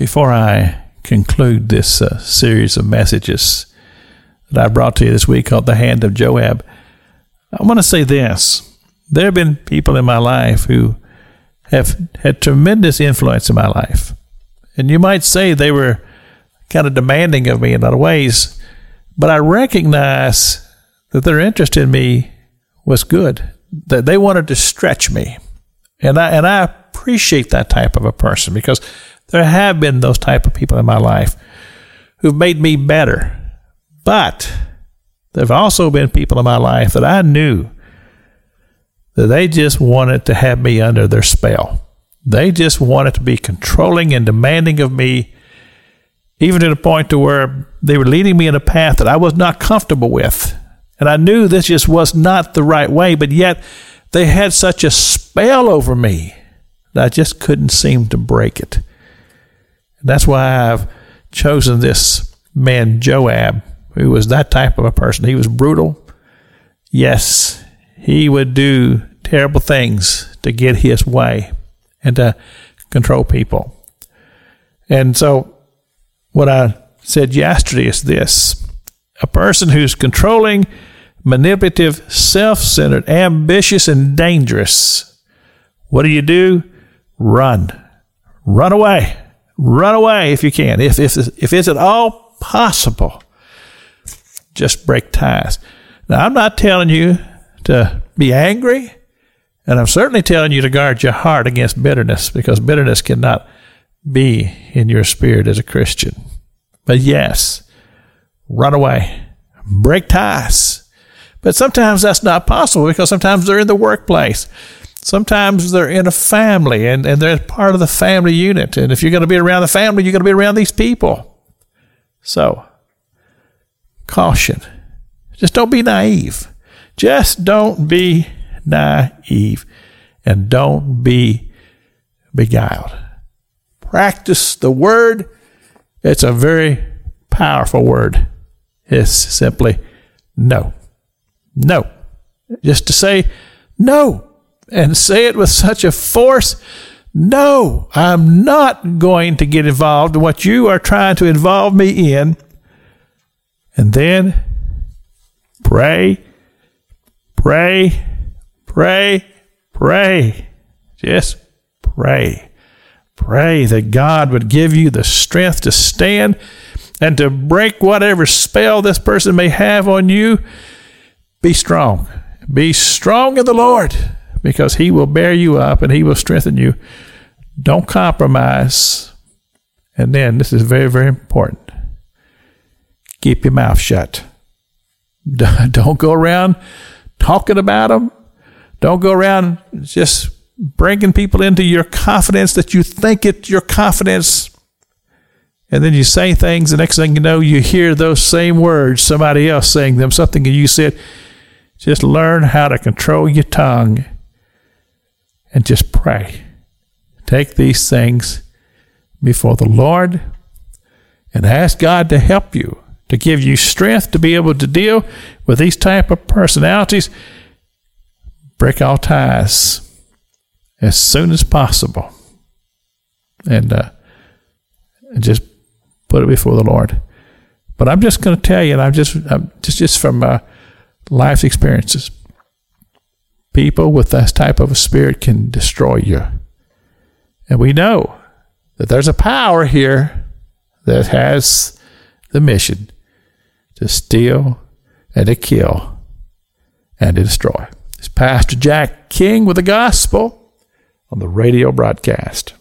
Before I conclude this series of messages that I brought to you this week called The Hand of Joab, I want to say this. There have been people in my life who have had tremendous influence in my life. And you might say they were kind of demanding of me in a lot of ways, but I recognize that their interest in me was good, that they wanted to stretch me. And I appreciate that type of a person, because there have been those type of people in my life who've made me better. But there have also been people in my life that I knew that they just wanted to have me under their spell. They just wanted to be controlling and demanding of me, even to the point to where they were leading me in a path that I was not comfortable with. And I knew this just was not the right way, but yet they had such a spell over me that I just couldn't seem to break it. And that's why I've chosen this man, Joab, who was that type of a person. He was brutal. Yes, he would do terrible things to get his way and to control people. And so what I said yesterday is this: a person who's controlling, manipulative, self-centered, ambitious, and dangerous, what do? Run. Run away. Run away if you can. If it's at all possible, just break ties. Now, I'm not telling you to be angry, and I'm certainly telling you to guard your heart against bitterness, because bitterness cannot be in your spirit as a Christian. But yes, run away. Break ties. But sometimes that's not possible, because sometimes they're in the workplace. Sometimes they're in a family, and they're part of the family unit. And if you're going to be around the family, you're going to be around these people. So, caution. Just don't be naive. Just don't be naive. And don't be beguiled. Practice the word. It's a very powerful word. It's simply no. No. Just to say no. And say it with such a force. No, I'm not going to get involved in what you are trying to involve me in. And then pray, pray, pray, pray. Just pray. Pray that God would give you the strength to stand and to break whatever spell this person may have on you. Be strong. Be strong in the Lord, because he will bear you up and he will strengthen you. Don't compromise. And then, this is very, very important. Keep your mouth shut. Don't go around talking about them. Don't go around just bringing people into your confidence that you think it's your confidence. And then you say things, the next thing you know, you hear those same words, somebody else saying them, something that you said. Just learn how to control your tongue and just pray. Take these things before the Lord and ask God to help you, to give you strength to be able to deal with these type of personalities. Break all ties as soon as possible, and just put it before the Lord. But I'm just going to tell you, and I'm just from life's experiences, people with this type of a spirit can destroy you. And we know that there's a power here that has the mission to steal and to kill and to destroy. It's Pastor Jack King with the gospel on the radio broadcast.